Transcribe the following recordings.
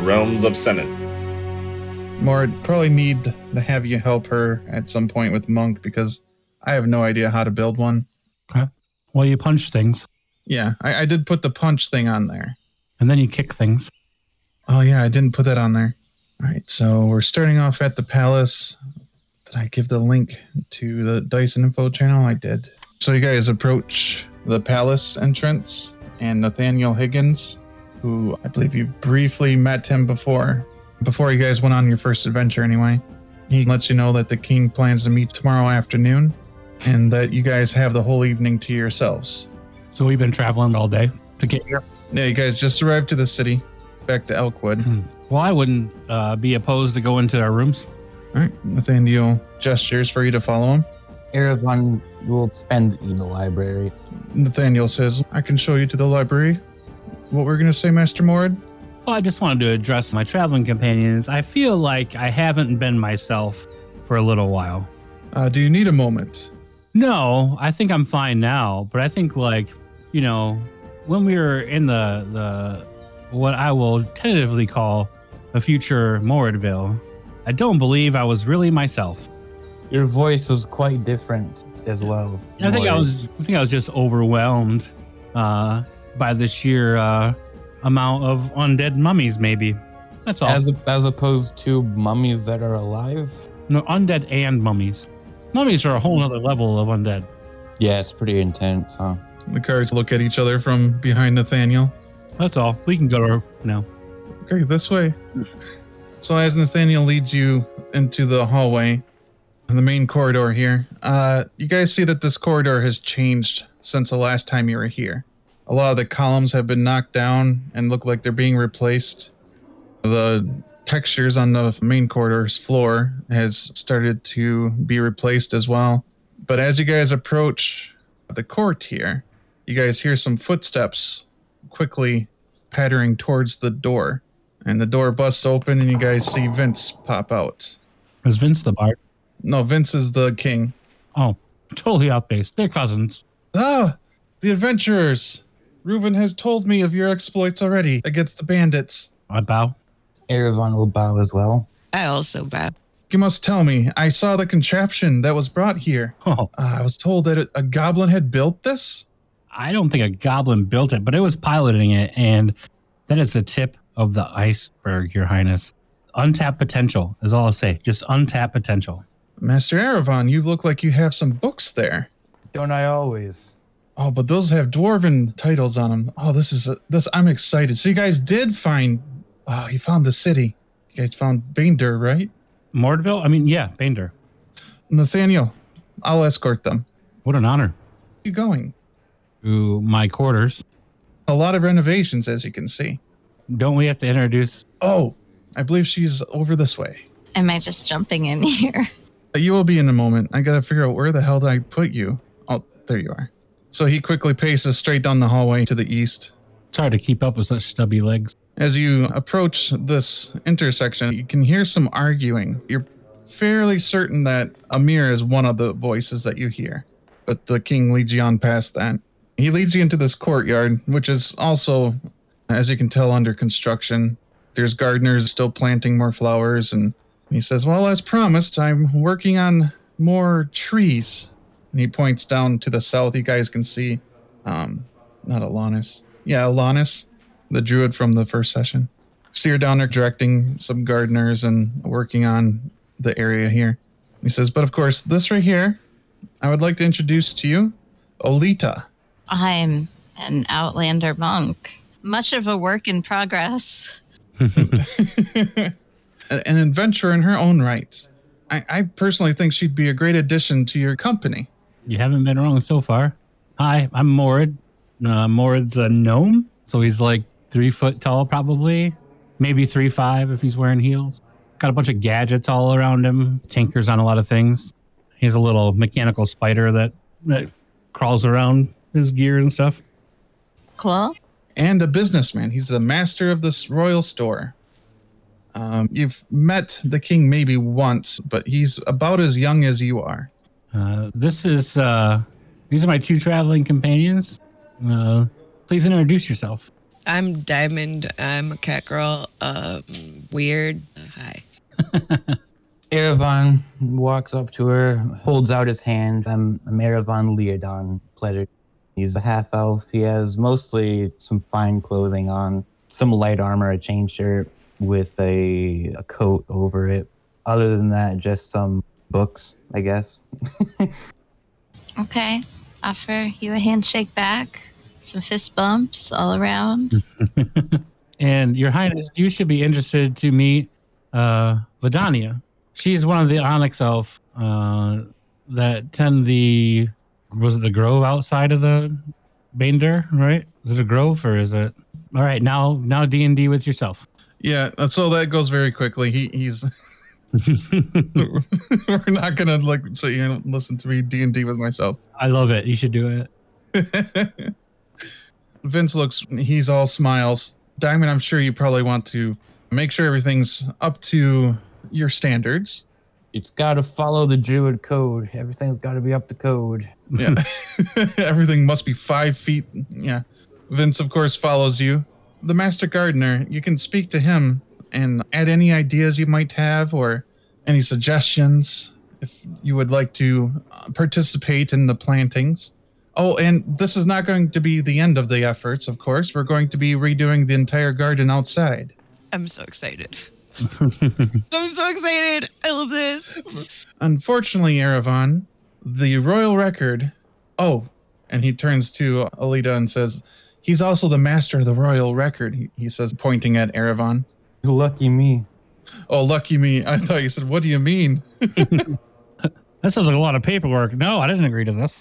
realms of Seneth. Mord, probably need to have you help her at some point with Monk because I have no idea how to build one. Okay. Well, you punch things. Yeah, I did put the punch thing on there. And then you kick things. Oh, yeah, I didn't put that on there. All right, so we're starting off at the palace. Did I give the link to the Dyson info channel? I did. So you guys approach the palace entrance, and Nathaniel Higgins, who I believe you briefly met him before you guys went on your first adventure anyway. He lets you know that the king plans to meet tomorrow afternoon, and that you guys have the whole evening to yourselves. So we've been traveling all day to get here? Yeah, you guys just arrived to the city, back to Elkwood. Well, I wouldn't be opposed to go into our rooms. All right, Nathaniel gestures for you to follow him. Erevan will spend in the library. Nathaniel says, I can show you to the library. What we're going to say, Master Mord? Well, I just wanted to address my traveling companions. I feel like I haven't been myself for a little while. Do you need a moment? No, I think I'm fine now. But I think, like, you know, when we were in the what I will tentatively call the future Mordville, I don't believe I was really myself. Your voice was quite different as well. I think I was just overwhelmed by the sheer amount of undead mummies, maybe. That's all. As opposed to mummies that are alive? No, undead and mummies. Mummies are a whole other level of undead. Yeah, it's pretty intense, huh? The guards look at each other from behind Nathaniel. That's all. We can go now. Okay, this way. So as Nathaniel leads you into the hallway, the main corridor here, you guys see that this corridor has changed since the last time you were here. A lot of the columns have been knocked down and look like they're being replaced. The textures on the main corridor's floor has started to be replaced as well. But as you guys approach the court here, you guys hear some footsteps quickly pattering towards the door. And the door busts open and you guys see Vince pop out. Is Vince the bard? No, Vince is the king. Oh, totally off-base. They're cousins. Ah, the adventurers. Reuben has told me of your exploits already against the bandits. I bow. Erevan will bow as well. I also bow. You must tell me, I saw the contraption that was brought here. Oh. I was told that a goblin had built this? I don't think a goblin built it, but it was piloting it, and that is the tip of the iceberg, Your Highness. Untapped potential is all I'll say. Just untapped potential. Master Erevan, you look like you have some books there. Don't I always? Oh, but those have dwarven titles on them. Oh, this. I'm excited. So you guys did find. Oh, you found the city. You guys found Baindur, right? Mordville? I mean, yeah, Baindur. Nathaniel, I'll escort them. What an honor. Where are you going? To my quarters. A lot of renovations, as you can see. Don't we have to introduce? Oh, I believe she's over this way. Am I just jumping in here? You will be in a moment. I gotta figure out where the hell did I put you. Oh, there you are. So he quickly paces straight down the hallway to the east. It's hard to keep up with such stubby legs. As you approach this intersection, you can hear some arguing. You're fairly certain that Amir is one of the voices that you hear, but the king leads you on past that. He leads you into this courtyard, which is also, as you can tell, under construction. There's gardeners still planting more flowers, and he says, well, as promised, I'm working on more trees. And he points down to the south. You guys can see, not Alanis. Yeah, Alanis, the druid from the first session. See her down there directing some gardeners and working on the area here. He says, but of course, this right here, I would like to introduce to you Olita. I'm an Outlander monk. Much of a work in progress. An adventurer in her own right. I personally think she'd be a great addition to your company. You haven't been wrong so far. Hi, I'm Mord. Mord's a gnome, so he's like 3 foot tall probably. Maybe 3'5" if he's wearing heels. Got a bunch of gadgets all around him. Tinkers on a lot of things. He has a little mechanical spider that crawls around his gear and stuff. Cool. And a businessman. He's the master of this royal store. You've met the king maybe once, but he's about as young as you are. These are my 2 traveling companions. Please introduce yourself. I'm Diamond. I'm a cat girl. Weird. Hi. Erevan walks up to her, holds out his hand. I'm Erevan Leodon, pleasure. He's a half elf. He has mostly some fine clothing on, some light armor, a chain shirt with a coat over it. Other than that, just some books, I guess. Okay. Offer you a handshake back. Some fist bumps all around. And Your Highness, you should be interested to meet Vidania. She's one of the Onyx Elf that tend the... Was it the grove outside of the Bander, right? Is it a grove or is it... All right, now D&D with yourself. Yeah, so that goes very quickly. He's... We're not going to sit here and listen to me D&D with myself. I love it. You should do it. Vince he's all smiles. Diamond, I'm sure you probably want to make sure everything's up to your standards. It's got to follow the Druid code. Everything's got to be up to code. Yeah. Everything must be 5 feet. Yeah. Vince, of course, follows you. The Master Gardener, you can speak to him and add any ideas you might have or any suggestions if you would like to participate in the plantings. Oh, and this is not going to be the end of the efforts, of course. We're going to be redoing the entire garden outside. I'm so excited. I'm so excited. I love this. Unfortunately, Erevan, the royal record... Oh, and he turns to Alita and says, he's also the master of the royal record, he says, pointing at Erevan. Lucky me. Oh, lucky me. I thought you said, what do you mean? That sounds like a lot of paperwork. No, I didn't agree to this.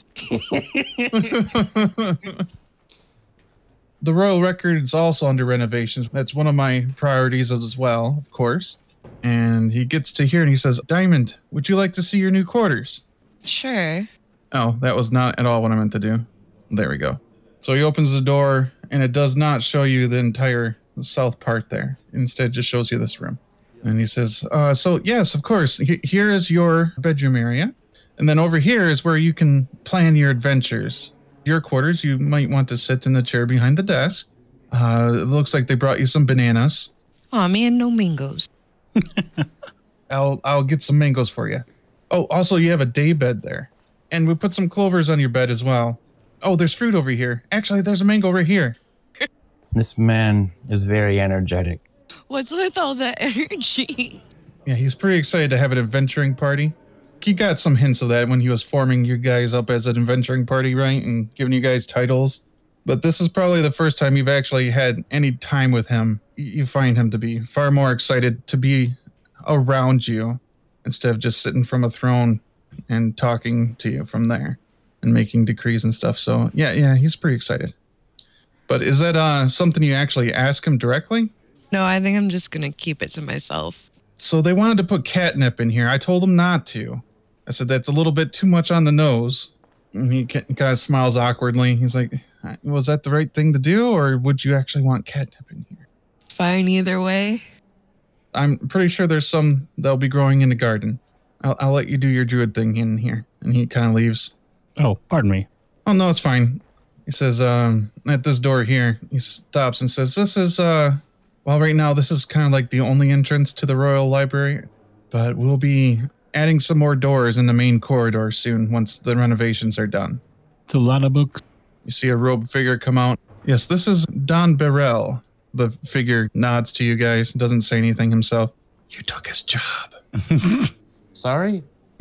The royal record is also under renovations. That's one of my priorities as well, of course. And he gets to here and he says, Diamond, would you like to see your new quarters? Sure. Oh, that was not at all what I meant to do. There we go. So he opens the door and it does not show you the entire south part there. Instead, it just shows you this room. And he says, so yes, of course, here is your bedroom area. And then over here is where you can plan your adventures. Your quarters, you might want to sit in the chair behind the desk. It looks like they brought you some bananas. Aw, man, no mangoes. I'll get some mangoes for you. Oh, also you have a day bed there. And we put some clovers on your bed as well. Oh, there's fruit over here. Actually, there's a mango right here. This man is very energetic. What's with all that energy? Yeah, he's pretty excited to have an adventuring party. He got some hints of that when he was forming you guys up as an adventuring party, right? And giving you guys titles. But this is probably the first time you've actually had any time with him. You find him to be far more excited to be around you instead of just sitting from a throne and talking to you from there and making decrees and stuff. So yeah, he's pretty excited. But is that something you actually ask him directly? No, I think I'm just going to keep it to myself. So they wanted to put catnip in here. I told them not to. I said, that's a little bit too much on the nose. And he kind of smiles awkwardly. He's like, was that the right thing to do? Or would you actually want catnip in here? Fine either way. I'm pretty sure there's some that'll be growing in the garden. I'll let you do your druid thing in here. And he kind of leaves. Oh, pardon me. Oh, no, it's fine. He says, at this door here, he stops and says, this is, well, right now, this is kind of like the only entrance to the Royal Library, but we'll be adding some more doors in the main corridor soon once the renovations are done. It's a lot of books. You see a robed figure come out. Yes, this is Don Burrell. The figure nods to you guys, doesn't say anything himself. You took his job. Sorry?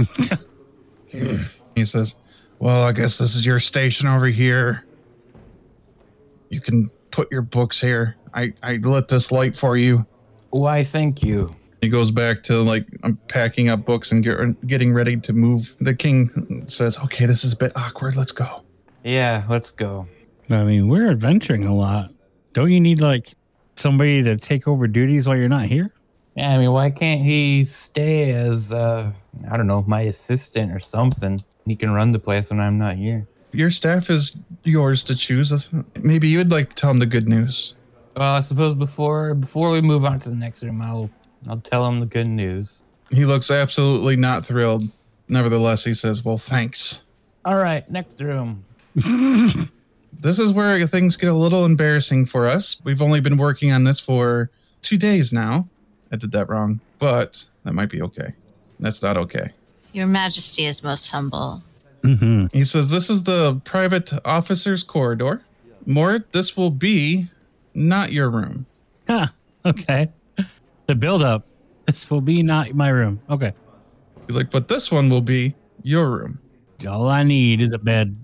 He says, well, I guess this is your station over here. You can put your books here. I lit this light for you. Why, thank you. He goes back to I'm packing up books and getting ready to move. The king says, okay, this is a bit awkward. Let's go. Yeah, let's go. I mean, we're adventuring a lot. Don't you need somebody to take over duties while you're not here? Yeah, I mean, why can't he stay as, I don't know, my assistant or something? He can run the place when I'm not here. Your staff is yours to choose. Maybe you would like to tell him the good news. Well, I suppose before we move on to the next room, I'll tell him the good news. He looks absolutely not thrilled. Nevertheless, he says, well, thanks. All right, next room. this is where things get a little embarrassing for us. We've only been working on this for 2 days now. I did that wrong, but that might be okay. That's not okay. Your Majesty is most humble. Mm-hmm. He says, this is the private officer's corridor. Mort, this will be not your room. Huh. Okay. The build up. This will be not my room. Okay. He's like, but this one will be your room. All I need is a bed.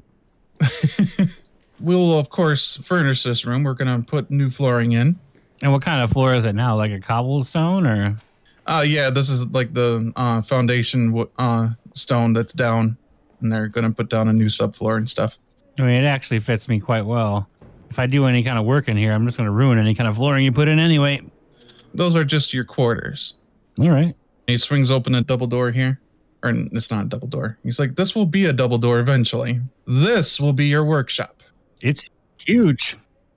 We'll, of course, furnish this room. We're going to put new flooring in. And what kind of floor is it now? Like a cobblestone or? Yeah, this is like the foundation stone that's down. And they're going to put down a new subfloor and stuff. I mean, it actually fits me quite well. If I do any kind of work in here, I'm just going to ruin any kind of flooring you put in anyway. Those are just your quarters. All right. He swings open a double door here. Or it's not a double door. He's like, this will be a double door eventually. This will be your workshop. It's huge.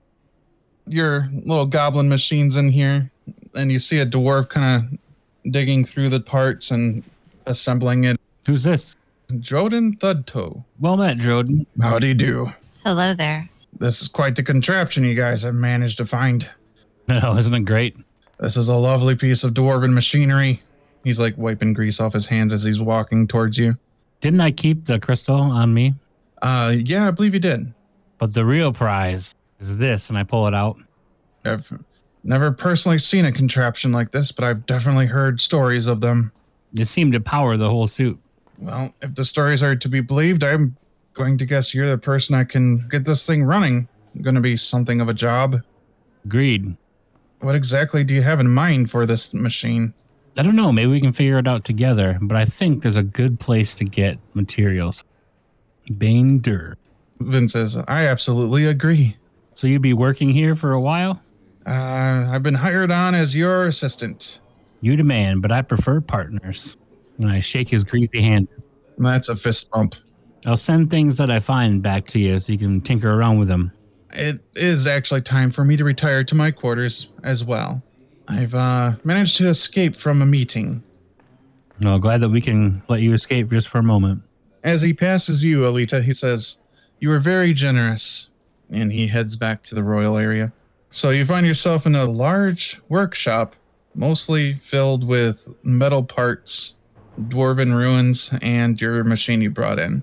Your little goblin machines in here. And you see a dwarf kind of digging through the parts and assembling it. Who's this? Droden Thudtoe. Well met, Droden. Howdy do. Hello there. This is quite the contraption you guys have managed to find. No, isn't it great? This is a lovely piece of dwarven machinery. He's like wiping grease off his hands as he's walking towards you. Didn't I keep the crystal on me? Yeah, I believe you did. But the real prize is this, and I pull it out. I've never personally seen a contraption like this, but I've definitely heard stories of them. It seemed to power the whole suit. Well, if the stories are to be believed, I'm going to guess you're the person that can get this thing running. Going to be something of a job. Agreed. What exactly do you have in mind for this machine? I don't know. Maybe we can figure it out together, but I think there's a good place to get materials. Bane Dur. Vin says, I absolutely agree. So you'd be working here for a while? I've been hired on as your assistant. You demand, but I prefer partners. And I shake his greasy hand. That's a fist bump. I'll send things that I find back to you so you can tinker around with them. It is actually time for me to retire to my quarters as well. I've managed to escape from a meeting. Well, glad that we can let you escape just for a moment. As he passes you, Alita, he says, you are very generous. And he heads back to the royal area. So you find yourself in a large workshop, mostly filled with metal parts, dwarven ruins, and your machine you brought in.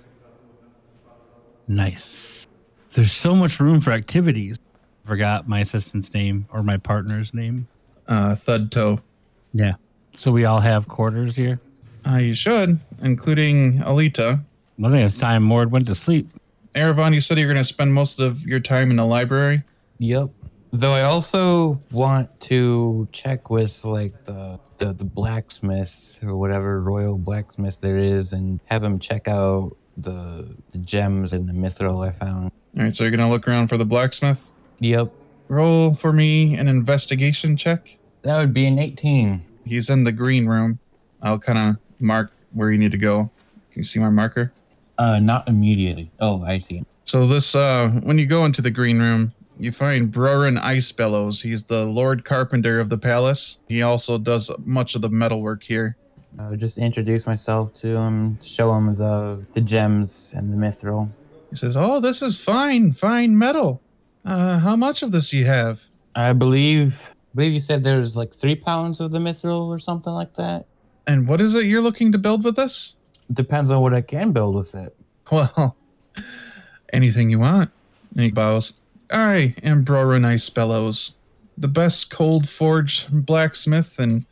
Nice. There's so much room for activities. Forgot my assistant's name or my partner's name. Thudtoe. Yeah. So we all have quarters here? You should, including Alita. I think it's time Mord went to sleep. Erevan, you said you're going to spend most of your time in the library? Yep. Though I also want to check with like the blacksmith or whatever royal blacksmith there is and have him check out the gems and the mithril I found. All right, so you're going to look around for the blacksmith? Yep. Roll for me an investigation check. That would be an 18. He's in the green room. I'll kind of mark where you need to go. Can you see my marker? Not immediately. Oh, I see. So this, when you go into the green room, you find Brorin Icebellows. He's the Lord Carpenter of the palace. He also does much of the metalwork here. Just introduce myself to him, show him the gems and the mithril. He says, oh, this is fine metal. How much of this do you have? I believe you said there's like 3 pounds of the mithril or something like that. And what is it you're looking to build with this? Depends on what I can build with it. Well, anything you want. And he bows. I am Brorin Icebellows, the best cold forge blacksmith in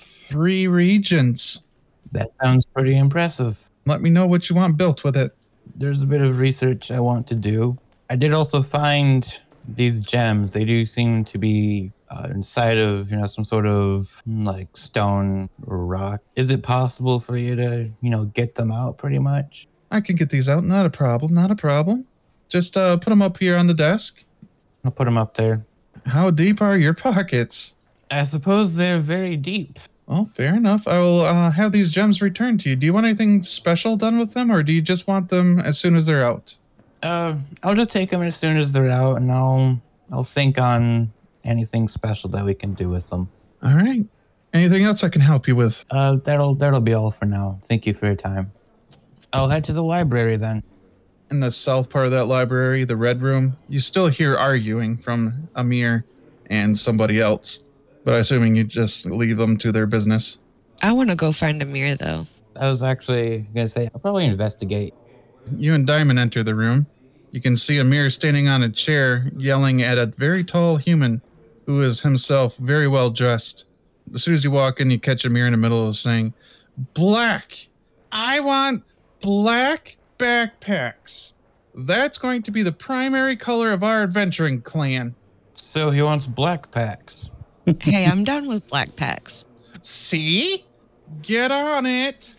3 regions. That sounds pretty impressive. Let me know what you want built with it. There's a bit of research I want to do. I did also find these gems. They do seem to be inside of, some sort of like stone or rock. Is it possible for you to, get them out pretty much? I can get these out. Not a problem. Just put them up here on the desk. I'll put them up there. How deep are your pockets? I suppose they're very deep. Well, fair enough. I will have these gems returned to you. Do you want anything special done with them, or do you just want them as soon as they're out? I'll just take them as soon as they're out, and I'll think on anything special that we can do with them. All right. Anything else I can help you with? That'll be all for now. Thank you for your time. I'll head to the library then. in the south part of that library, the red room, you still hear arguing from Amir and somebody else. But I'm assuming you just leave them to their business. I want to go find Amir, though. I was actually going to say, I'll probably investigate. You and Diamond enter the room. You can see Amir standing on a chair, yelling at a very tall human who is himself very well dressed. As soon as you walk in, you catch Amir in the middle of saying, "Black! I want black backpacks. That's going to be the primary color of our adventuring clan." So he wants black packs. Hey, I'm down with black packs. See? Get on it.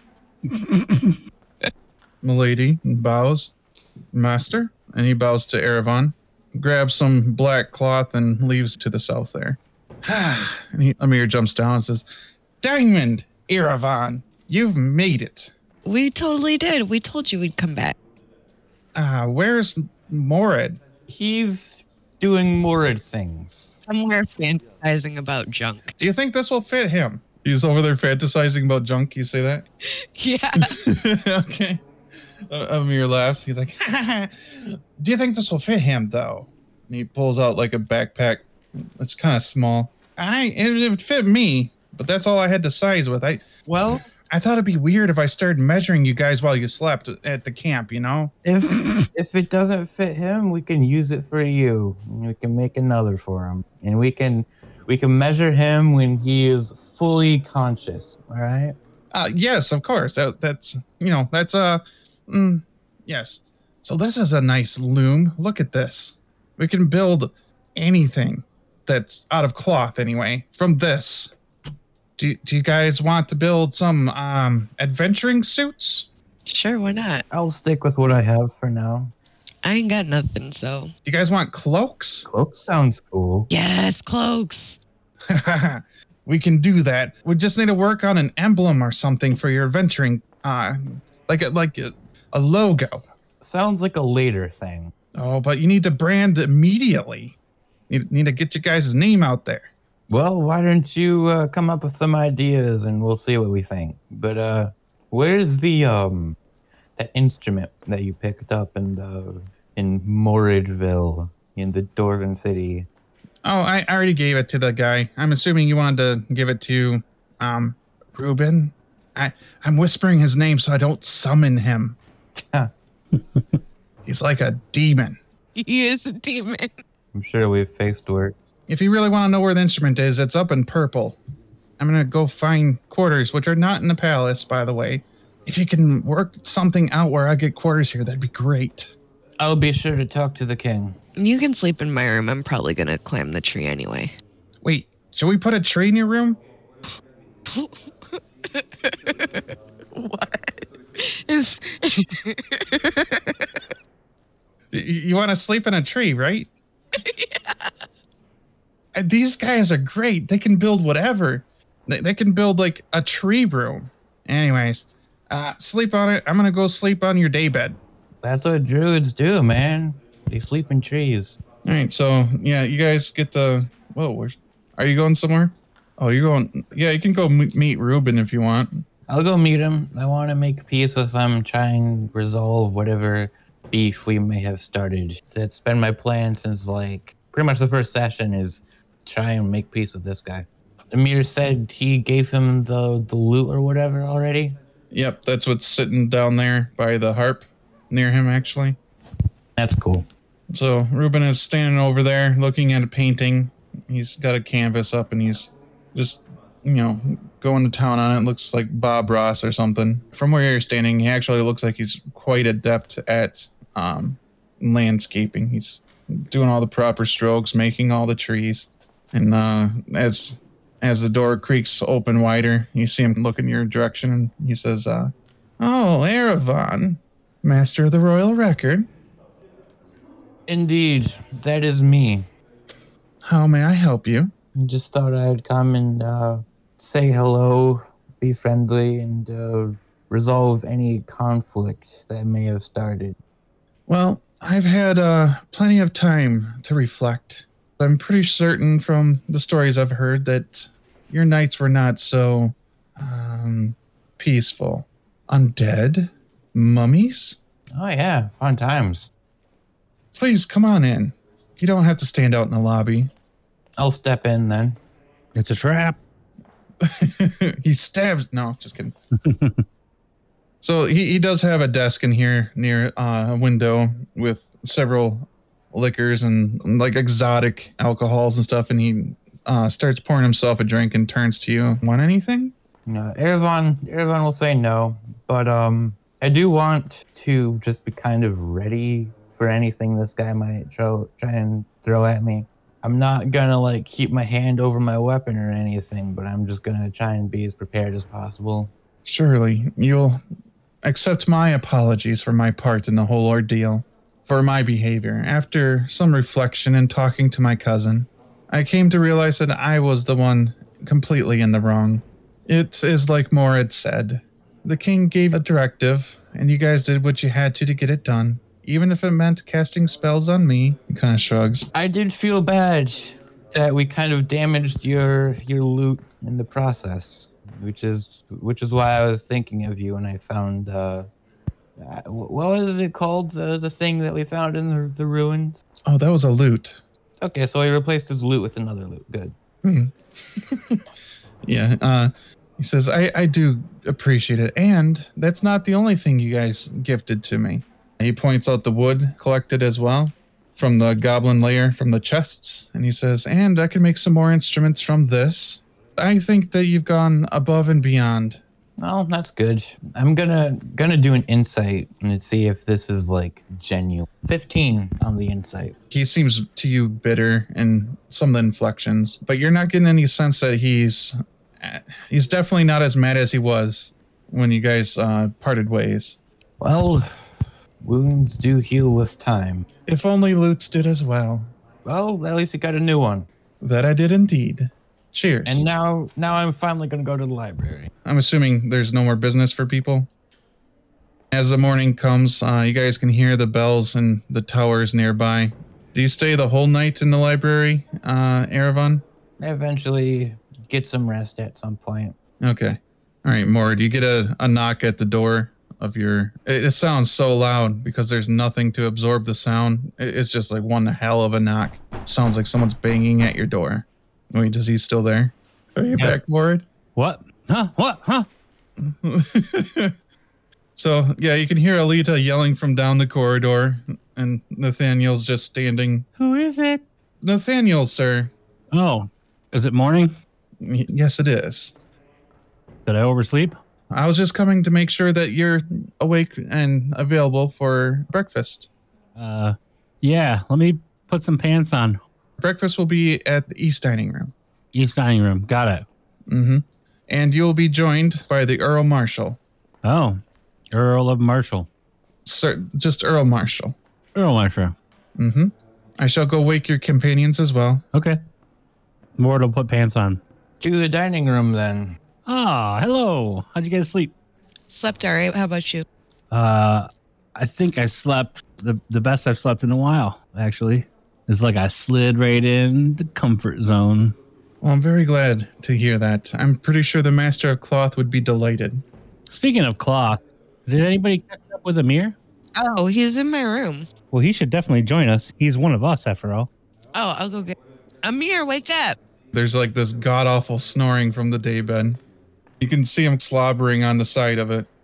Milady bows. "Master?" And he bows to Erevan, grabs some black cloth and leaves to the south there. And Amir jumps down and says, "Diamond, Erevan, you've made it." We totally did. We told you we'd come back. Where's Morid? He's doing Morid things. Somewhere fantasizing about junk. Do you think this will fit him? He's over there fantasizing about junk. You say that? Yeah. Okay. Amir laughs. He's like, "Do you think this will fit him, though?" And he pulls out like a backpack. It's kind of small. It would fit me, but that's all I had to size with. Well, I thought it'd be weird if I started measuring you guys while you slept at the camp, you know? if it doesn't fit him, we can use it for you. We can make another for him, and we can measure him when he is fully conscious. All right. Yes, of course. That's yes. So this is a nice loom. Look at this. We can build anything that's out of cloth anyway from this. Do you guys want to build some adventuring suits? Sure, why not? I'll stick with what I have for now. I ain't got nothing, so. Do you guys want cloaks? Cloak sounds cool. Yes, cloaks. We can do that. We just need to work on an emblem or something for your adventuring, like a logo. Sounds like a later thing. Oh, but you need to brand immediately. You need to get your guys' name out there. Well, why don't you come up with some ideas and we'll see what we think. But where's the that instrument that you picked up in Moridville in the Dwarven City? Oh, I already gave it to the guy. I'm assuming you wanted to give it to Reuben. I'm whispering his name so I don't summon him. He's like a demon. He is a demon. I'm sure we've faced worse. If you really want to know where the instrument is, it's up in purple. I'm going to go find quarters, which are not in the palace, by the way. If you can work something out where I get quarters here, that'd be great. I'll be sure to talk to the king. You can sleep in my room. I'm probably going to climb the tree anyway. Wait, should we put a tree in your room? What? Is... You want to sleep in a tree, right? Yeah. These guys are great. They can build whatever. They can build like a tree room. Anyways, sleep on it. I'm going to go sleep on your daybed. That's what druids do, man. They sleep in trees. All right, so yeah, you guys get to. Whoa, are you going somewhere? Oh, you're going. Yeah, you can go meet Reuben if you want. I'll go meet him. I want to make peace with him, try and resolve whatever beef we may have started. That's been my plan since like pretty much the first session is try and make peace with this guy. Amir said he gave him the loot or whatever already. Yep, that's what's sitting down there by the harp near him, actually. That's cool. So Reuben is standing over there looking at a painting. He's got a canvas up and he's just, going to town on it. Looks like Bob Ross or something. From where you're standing, he actually looks like he's quite adept at landscaping. He's doing all the proper strokes, making all the trees. And as the door creaks open wider, you see him look in your direction and he says, "Oh, Erevan, master of the royal record." Indeed, that is me. "How may I help you?" Just thought I'd come and say hello, be friendly, and resolve any conflict that may have started. "Well, I've had plenty of time to reflect. I'm pretty certain from the stories I've heard that your nights were not so peaceful. Undead? Mummies?" Oh, yeah. Fun times. Please come on in. You don't have to stand out in the lobby. I'll step in then. It's a trap. He stabs. No, just kidding. So he does have a desk in here near a window with several liquors and like exotic alcohols and stuff. And he starts pouring himself a drink and turns to you. Want anything? Erevon will say no, but I do want to just be kind of ready for anything this guy might try and throw at me. I'm not gonna like keep my hand over my weapon or anything, but I'm just gonna try and be as prepared as possible. Surely you'll accept my apologies for my part in the whole ordeal, for my behavior. After some reflection and talking to my cousin, I came to realize that I was the one completely in the wrong. It is like Morad said. The king gave a directive, and you guys did what you had to get it done. Even if it meant casting spells on me. He kind of shrugs. I did feel bad that we kind of damaged your loot in the process, which is why I was thinking of you when I found what was it called, the thing that we found in the ruins? Oh, that was a loot. Okay, so he replaced his loot with another loot. Good. Yeah. He says I do appreciate it, and that's not the only thing you guys gifted to me. He points out the wood collected as well from the goblin lair, from the chests, and he says, and I can make some more instruments from this. I think that you've gone above and beyond. Well, that's good. I'm gonna do an insight and see if this is like genuine. 15 on the insight. He seems to you bitter in some of the inflections, but you're not getting any sense that he's definitely not as mad as he was when you guys parted ways. Well, wounds do heal with time. If only Lutz did as well. Well, at least he got a new one. That I did indeed. Cheers. And now I'm finally gonna go to the library. I'm assuming there's no more business for people. As the morning comes, you guys can hear the bells and the towers nearby. Do you stay the whole night in the library, Erevon? I eventually get some rest at some point. Okay. All right, Mord, you get a knock at the door of your... It sounds so loud because there's nothing to absorb the sound. It's just like one hell of a knock. It sounds like someone's banging at your door. Wait, is he still there? Are you back, Mord? What? Huh? What? Huh? So, yeah, you can hear Alita yelling from down the corridor, and Nathaniel's just standing. Who is it? Nathaniel, sir. Oh, is it morning? Yes, it is. Did I oversleep? I was just coming to make sure that you're awake and available for breakfast. Yeah, let me put some pants on. Breakfast will be at the East Dining Room. East Dining Room, got it. Mm-hmm. And you'll be joined by the Earl Marshal. Oh, Earl of Marshall. Sir, just Earl Marshal. Earl Marshall. Mm-hmm. I shall go wake your companions as well. Okay. Mord will put pants on. To the dining room then. Ah, hello. How'd you guys sleep? Slept all right. How about you? I think I slept the best I've slept in a while, actually. It's like I slid right in the comfort zone. Well, I'm very glad to hear that. I'm pretty sure the Master of Cloth would be delighted. Speaking of cloth, did anybody catch up with Amir? Oh, he's in my room. Well, he should definitely join us. He's one of us, after all. Oh, I'll go get Amir, wake up. There's like this god-awful snoring from the daybed. You can see him slobbering on the side of it.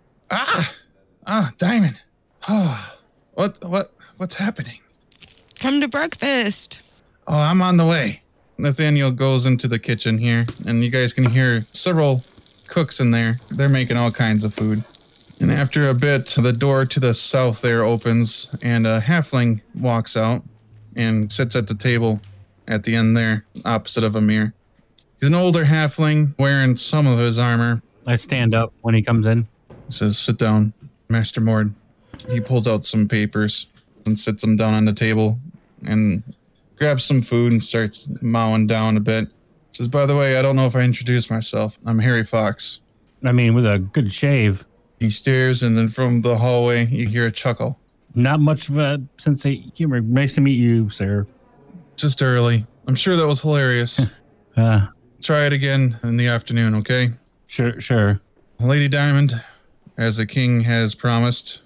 Diamond. Oh, what's happening? Come to breakfast. Oh, I'm on the way. Nathaniel goes into the kitchen here, and you guys can hear several cooks in there. They're making all kinds of food. And after a bit, the door to the south there opens, and a halfling walks out and sits at the table at the end there, opposite of Amir. He's an older halfling, wearing some of his armor. I stand up when he comes in. He says, sit down, Master Mord. He pulls out some papers and sits them down on the table and grabs some food and starts mowing down a bit. Says, by the way, I don't know if I introduced myself. I'm Harry Fox. I mean, with a good shave. He stares, and then from the hallway, you hear a chuckle. Not much of a sense of humor. Nice to meet you, sir. Just early. I'm sure that was hilarious. Try it again in the afternoon, okay? Sure. Lady Diamond, as the king has promised,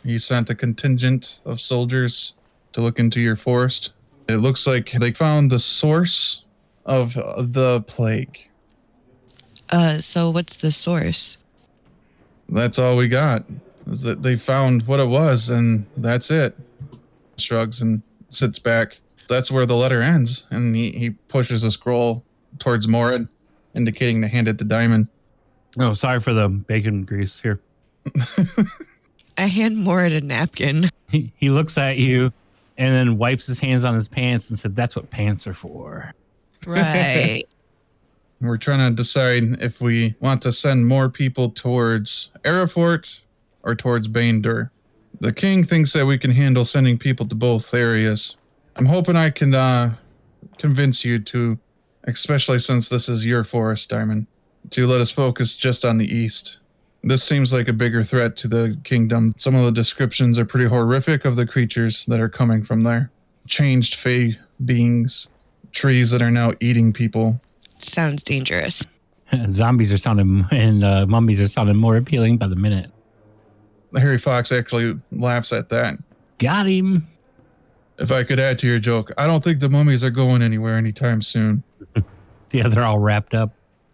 he sent a contingent of soldiers to look into your forest. It looks like they found the source of the plague. So what's the source? That's all we got. Is that they found what it was, and that's it. Shrugs and sits back. That's where the letter ends, and he pushes a scroll towards Morid, indicating to hand it to Diamond. Oh, sorry for the bacon grease here. I hand Morid a napkin. He looks at you and then wipes his hands on his pants and said, "That's what pants are for." Right. We're trying to decide if we want to send more people towards Arafort or towards Baindur. The king thinks that we can handle sending people to both areas. I'm hoping I can convince you to, especially since this is your forest, Diamond, to let us focus just on the east. This seems like a bigger threat to the kingdom. Some of the descriptions are pretty horrific of the creatures that are coming from there. Changed fey beings, trees that are now eating people. Sounds dangerous. Zombies are sounding and mummies are sounding more appealing by the minute. Harry Fox actually laughs at that. Got him. If I could add to your joke, I don't think the mummies are going anywhere anytime soon. Yeah, they're all wrapped up.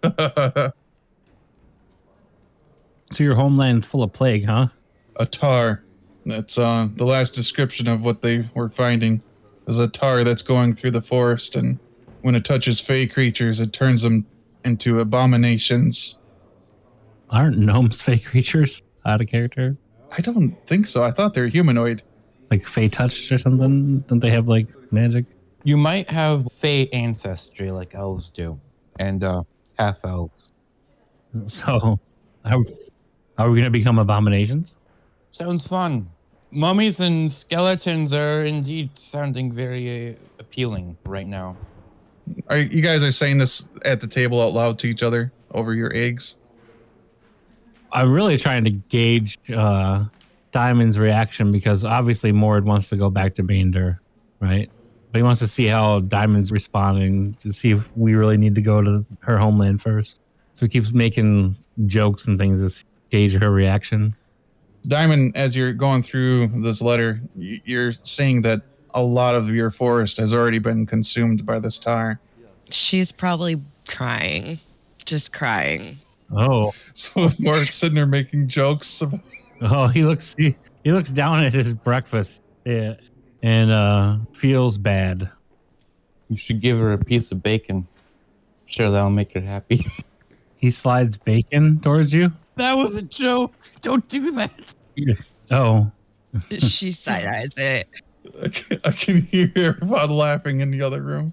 So your homeland's full of plague, huh? A tar. That's the last description of what they were finding. Is a tar that's going through the forest, and when it touches fey creatures, it turns them into abominations. Aren't gnomes fey creatures? Out of character? I don't think so. I thought they were humanoid. Like fey touched or something? Don't they have like magic? You might have fey ancestry like elves do, and half elves. So, are we going to become abominations? Sounds fun. Mummies and skeletons are indeed sounding very appealing right now. You guys are saying this at the table out loud to each other over your eggs? I'm really trying to gauge Diamond's reaction because obviously Mord wants to go back to Baindur, right? But he wants to see how Diamond's responding to see if we really need to go to her homeland first. So he keeps making jokes and things to gauge her reaction. Diamond, as you're going through this letter, you're seeing that a lot of your forest has already been consumed by this tar. She's probably crying. Just crying. Oh. So Mark's sitting there making jokes. Oh, he looks down at his breakfast and feels bad. You should give her a piece of bacon. I'm sure that'll make her happy. He slides bacon towards you. That was a joke. Don't do that. Oh. She side-eyes it. I can hear everyone laughing in the other room.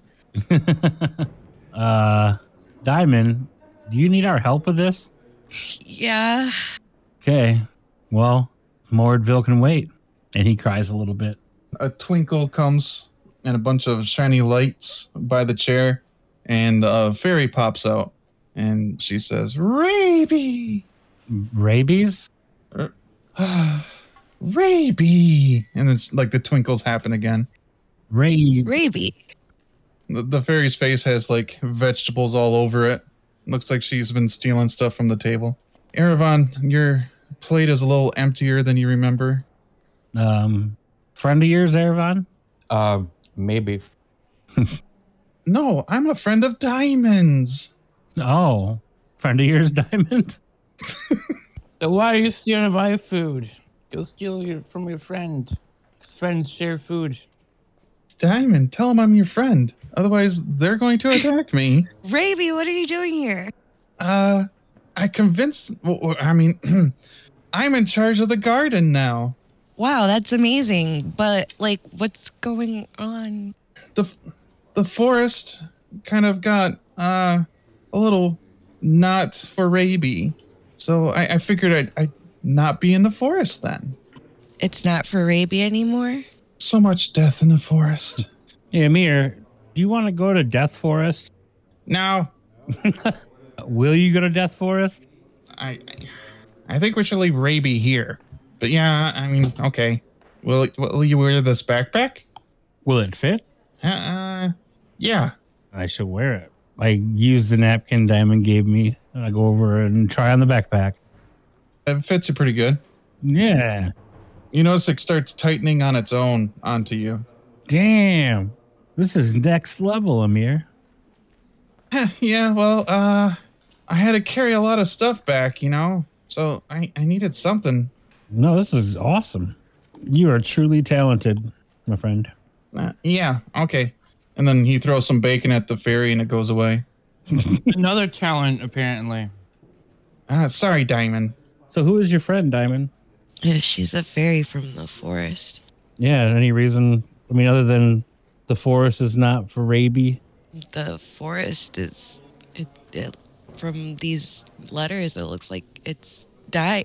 Diamond, do you need our help with this? Yeah. Okay. Well, Mordville can wait. And he cries a little bit. A twinkle comes and a bunch of shiny lights by the chair, and a fairy pops out, and she says, "Raby! Rabies? Raby!" And then like the twinkles happen again. Raby. The fairy's face has like vegetables all over it. Looks like she's been stealing stuff from the table. Erevan, your plate is a little emptier than you remember. Friend of yours, Erevan? Maybe. No, I'm a friend of Diamond's. Oh, friend of yours, Diamond? Then why are you stealing my food? Go steal from your friend. 'Cause friends share food. Diamond, tell him I'm your friend. Otherwise, they're going to attack me. Raby, what are you doing here? I convinced... I mean, I'm in charge of the garden now. Wow, that's amazing. But, like, what's going on? The forest kind of got a little not for Raby. So I figured I'd not be in the forest then. It's not for Raby anymore? So much death in the forest. Yeah, Amir, do you want to go to Death Forest? No, Will you go to Death Forest? I think we should leave Raby here. But yeah, I mean, okay. Will you wear this backpack? Will it fit? Yeah. I should wear it. I use the napkin Diamond gave me. And I go over and try on the backpack. It fits you pretty good. Yeah. You notice it starts tightening on its own onto you. Damn. This is next level, Amir. Yeah, well, I had to carry a lot of stuff back, so I needed something. No, this is awesome. You are truly talented, my friend. Yeah, okay. And then he throws some bacon at the fairy and it goes away. Another talent, apparently. Sorry, Diamond. So who is your friend, Diamond? Yeah, she's a fairy from the forest. Yeah, any reason? I mean, other than the forest is not for Raby? The forest is... from these letters, it looks like it's die.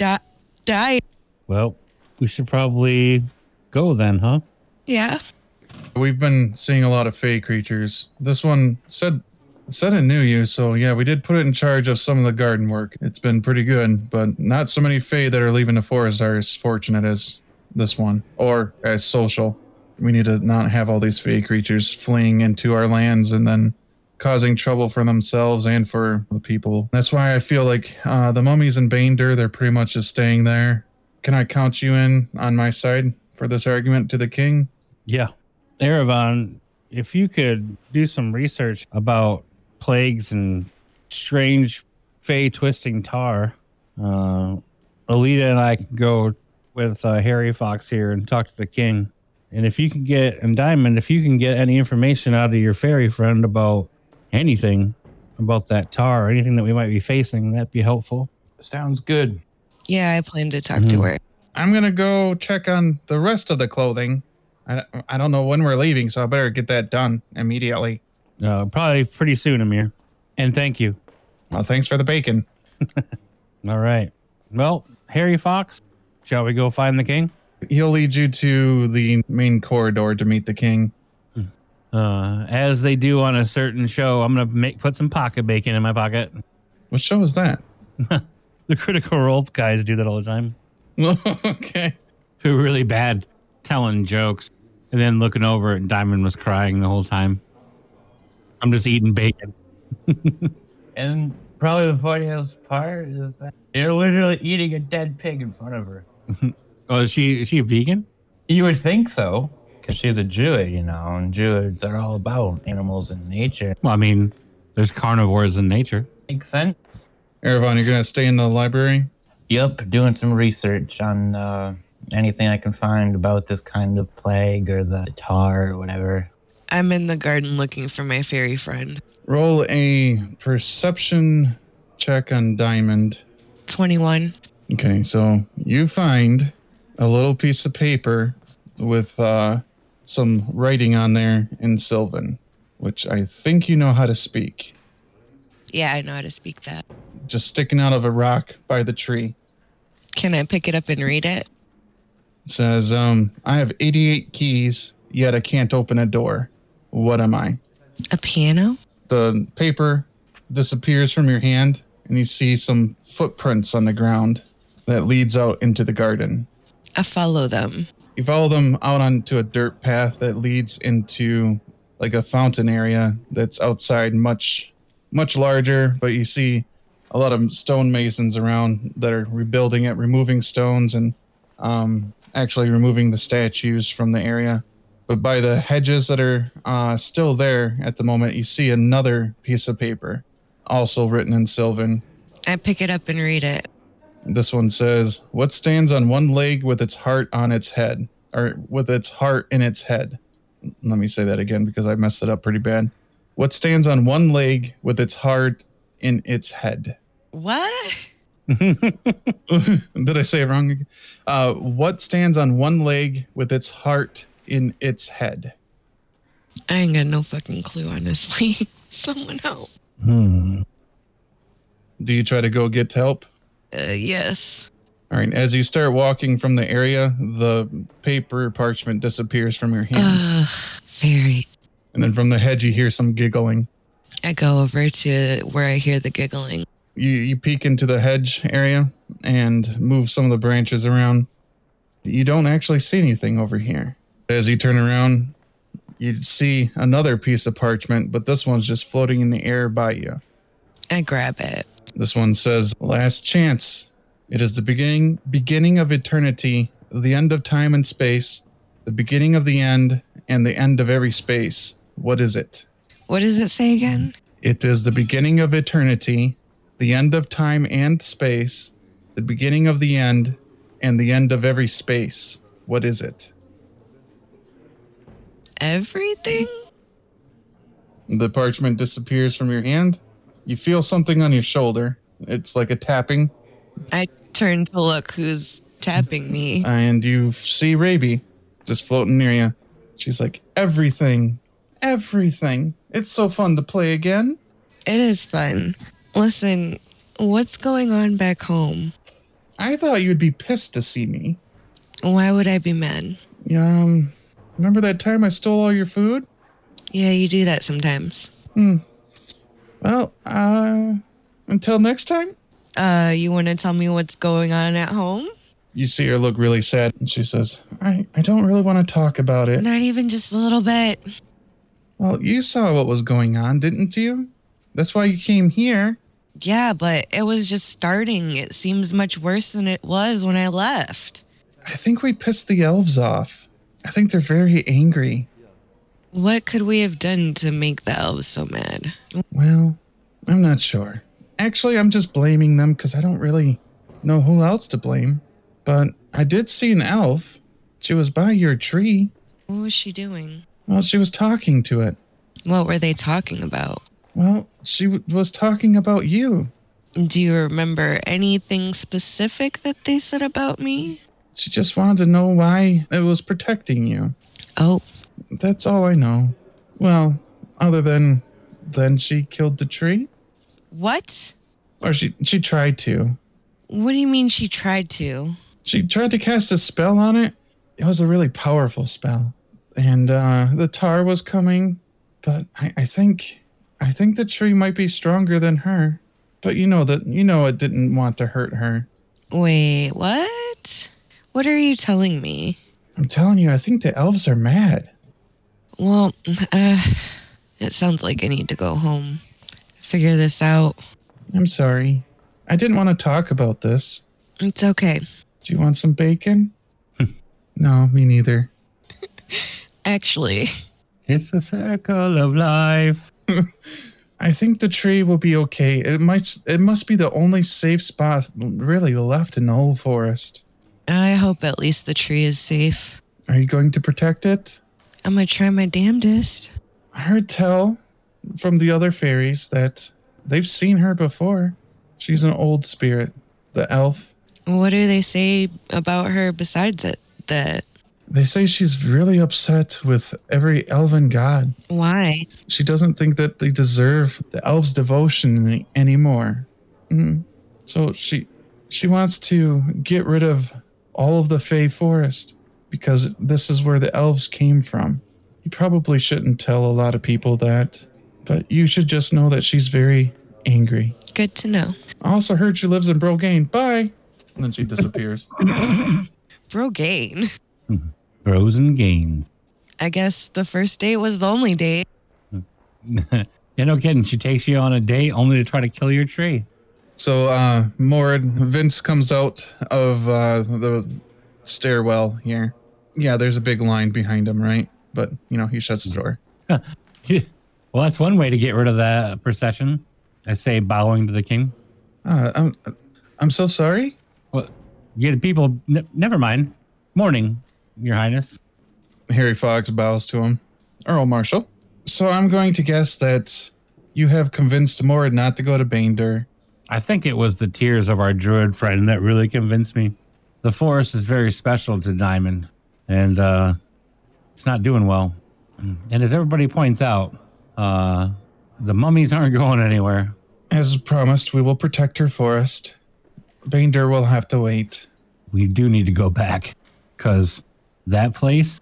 Well, we should probably go then, huh? Yeah. We've been seeing a lot of fey creatures. This one said it knew you, so yeah, we did put it in charge of some of the garden work. It's been pretty good, but not so many fey that are leaving the forest are as fortunate as this one, or as social. We need to not have all these fey creatures fleeing into our lands and then causing trouble for themselves and for the people. That's why I feel like the mummies in Baindur, they're pretty much just staying there. Can I count you in on my side for this argument to the king? Yeah. Erevan, if you could do some research about plagues and strange fey twisting tar, Alita and I can go with Harry Fox here and talk to the king. And if you can get, and Diamond, if you can get any information out of your fairy friend about anything about that tar or anything that we might be facing, that'd be helpful. Sounds good. Yeah, I plan to talk to her. I'm going to go check on the rest of the clothing. I don't know when we're leaving, so I better get that done immediately. Probably pretty soon, Amir. And thank you. Well, thanks for the bacon. All right. Well, Harry Fox, shall we go find the king? He'll lead you to the main corridor to meet the king. As they do on a certain show, I'm going to put some pocket bacon in my pocket. What show is that? The Critical Role guys do that all the time. Okay. Who are really bad telling jokes and then looking over and Diamond was crying the whole time. I'm just eating bacon. And probably the funniest part is that you're literally eating a dead pig in front of her. Oh, is she a vegan? You would think so, because she's a druid, and druids are all about animals and nature. Well, I mean, there's carnivores in nature. Makes sense. Erevan, you're going to stay in the library? Yep, doing some research on anything I can find about this kind of plague or the tar or whatever. I'm in the garden looking for my fairy friend. Roll a perception check on Diamond. 21. Okay, so you find a little piece of paper with some writing on there in Sylvan, which I think you know how to speak. Yeah, I know how to speak that. Just sticking out of a rock by the tree. Can I pick it up and read it? It says, I have 88 keys, yet I can't open a door. What am I? A piano? The paper disappears from your hand, and you see some footprints on the ground that leads out into the garden. I follow them. You follow them out onto a dirt path that leads into like a fountain area that's outside, much larger, but you see a lot of stonemasons around that are rebuilding it, removing stones and actually removing the statues from the area. But by the hedges that are still there at the moment, you see another piece of paper, also written in Sylvan. I pick it up and read it. This one says, what stands on one leg with its heart on its head, or with its heart in its head? Let me say that again because I messed it up pretty bad. What stands on one leg with its heart in its head? What? Did I say it wrong? What stands on one leg with its heart in its head? I ain't got no fucking clue, honestly. Someone else. Do you try to go get help? Yes. All right. As you start walking from the area, the paper parchment disappears from your hand. Fairy. And then from the hedge, you hear some giggling. I go over to where I hear the giggling. You peek into the hedge area and move some of the branches around. You don't actually see anything over here. As you turn around, you see another piece of parchment, but this one's just floating in the air by you. I grab it. This one says, last chance. It is the beginning of eternity. the end of time and space, the beginning of the end, and the end of every space. What is it? What does it say again? It is the beginning of eternity, the end of time and space, the beginning of the end, and the end of every space. What is it? Everything? The parchment disappears from your hand. You feel something on your shoulder. It's like a tapping. I turn to look who's tapping me. And you see Raby just floating near you. She's like, everything. It's so fun to play again. It is fun. Listen, what's going on back home? I thought you'd be pissed to see me. Why would I be mad? Remember that time I stole all your food? Yeah, you do that sometimes. Well, until next time? You want to tell me what's going on at home? You see her look really sad, and she says, I don't really want to talk about it. Not even just a little bit. Well, you saw what was going on, didn't you? That's why you came here. Yeah, but it was just starting. It seems much worse than it was when I left. I think we pissed the elves off. I think they're very angry. What could we have done to make the elves so mad? Well, I'm not sure. Actually, I'm just blaming them because I don't really know who else to blame. But I did see an elf. She was by your tree. What was she doing? Well, she was talking to it. What were they talking about? Well, she was talking about you. Do you remember anything specific that they said about me? She just wanted to know why it was protecting you. Oh, That's all I know. Well, other than she killed the tree? what? Or she tried to. What do you mean she tried to? She tried to cast a spell on it. It was a really powerful spell. And the tar was coming. But I think the tree might be stronger than her. But you know it didn't want to hurt her. Wait, what? What are you telling me? I'm telling you, I think the elves are mad. Well, it sounds like I need to go home. Figure this out. I'm sorry. I didn't want to talk about this. It's okay. Do you want some bacon? No, me neither. Actually, It's a circle of life. I think the tree will be okay. It must be the only safe spot really left in the whole forest. I hope at least the tree is safe. Are you going to protect it? I'm gonna try my damnedest. I heard tell from the other fairies that they've seen her before. She's an old spirit, the elf. What do they say about her besides it? That They say she's really upset with every elven god. why? She doesn't think that they deserve the elves' devotion anymore. So she wants to get rid of all of the Fey forest because this is where the elves came from. You probably shouldn't tell a lot of people that, but you should just know that she's very angry. Good to know. I also heard she lives in Brogane. Bye. And then she disappears. Brogane. Bros and gains. I guess the first date was the only date. Yeah, no kidding. She takes you on a date only to try to kill your tree. So, Morid, Vince comes out of the stairwell here. Yeah, there's a big line behind him, right? But, he shuts the door. Well, that's one way to get rid of that procession. I say bowing to the king. I'm so sorry. Well, you get people. Never mind. Morning, Your Highness. Harry Fox bows to him. Earl Marshal. So I'm going to guess that you have convinced Morid not to go to Baindur. I think it was the tears of our druid friend that really convinced me. The forest is very special to Diamond, and it's not doing well. And as everybody points out, the mummies aren't going anywhere. As promised, we will protect her forest. Baindur will have to wait. We do need to go back, because that place...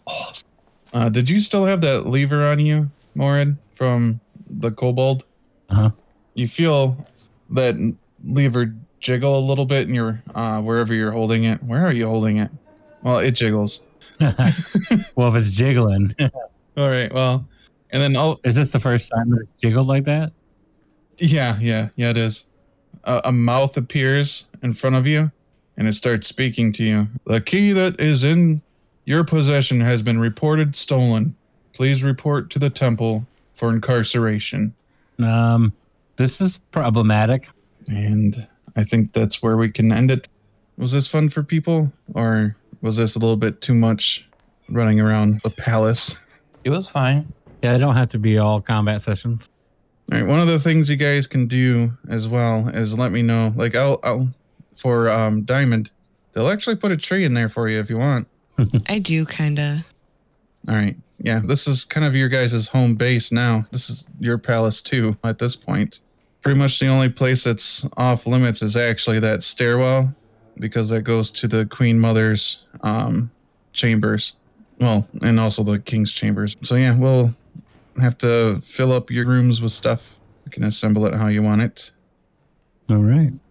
Did you still have that lever on you, Morid, from the kobold? Uh-huh. You feel that lever jiggle a little bit in your wherever you're holding it. Where are you holding it? Well, it jiggles. Well, if it's jiggling... All right, well, and then Is this the first time that it's jiggled like that? yeah, it is. A mouth appears in front of you, and it starts speaking to you. The key that is in your possession has been reported stolen. Please report to the temple for incarceration. This is problematic. And I think that's where we can end it. Was this fun for people, or was this a little bit too much running around the palace? It was fine. Yeah, they don't have to be all combat sessions. All right, one of the things you guys can do as well is let me know. Like, I'll for Diamond, they'll actually put a tree in there for you if you want. I do kind of. All right. Yeah, this is kind of your guys' home base now. This is your palace too at this point. Pretty much the only place that's off limits is actually that stairwell, because that goes to the Queen Mother's chambers. Well, and also the King's chambers. So yeah, we'll have to fill up your rooms with stuff. You can assemble it how you want it. All right.